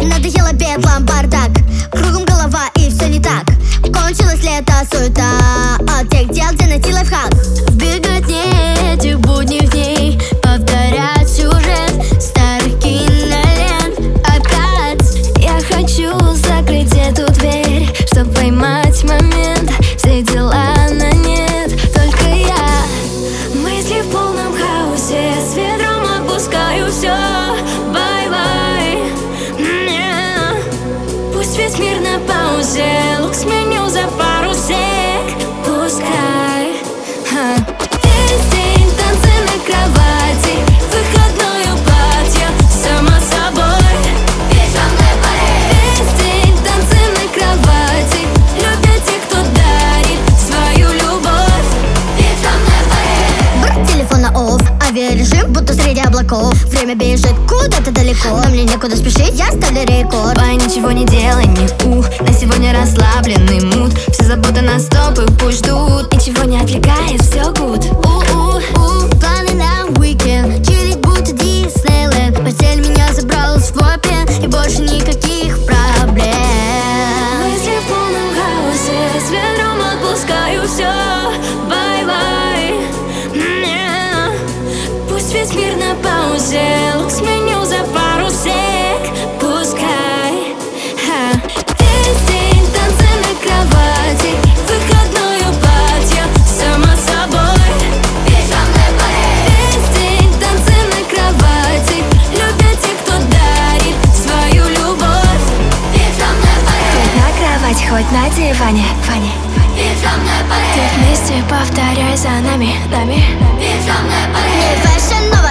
Надоело бедлам, бардак, кругом голова и все не так. Кончилось лето, суета от тех дел, где найти лайфхак. В беготне этих будних дней повторять сюжет старых кинолент. Опять я хочу закрыть эту дверь, чтоб поймать момент. Все дела на нет, только я. Мысли в полном хаосе, с ветром отпускаю все. Бай-бай, пусть весь мир на паузе, лук сменю за пару сек. Пускай весь день танцы на кровати, выходное платье, само собой. Пижамная паре. Весь день танцы на кровати, любят те, кто дарит свою любовь. Пижамная паре. Брат телефона офф, авиарежим, будто среди облаков. Время бежит куда-то далеко, но мне некуда спешить, я ставлю рекорд. Ой, ничего не делай, не на сегодня расслабленный муд. Все заботы на стоп и пусть ждут. Ничего не отвлекает, все гуд. Планы на уикенд, чилить будто Диснейленд. Постель меня забрала в свой плен, и больше никаких проблем. Мысли в полном хаосе, с ветром отпускаю все. Бай-бай, пусть весь мир на паузе, лук сменю за пару сек. Пускай весь день танцы на кровати, выходное платье, само собой. Пижамная паре. Весь день танцы на кровати, любят те, кто дарит свою любовь. Пижамная паре. Хоть на кровати, хоть на диване, Пижамная паре. Ты вместе повторяй за нами, Пижамная паре.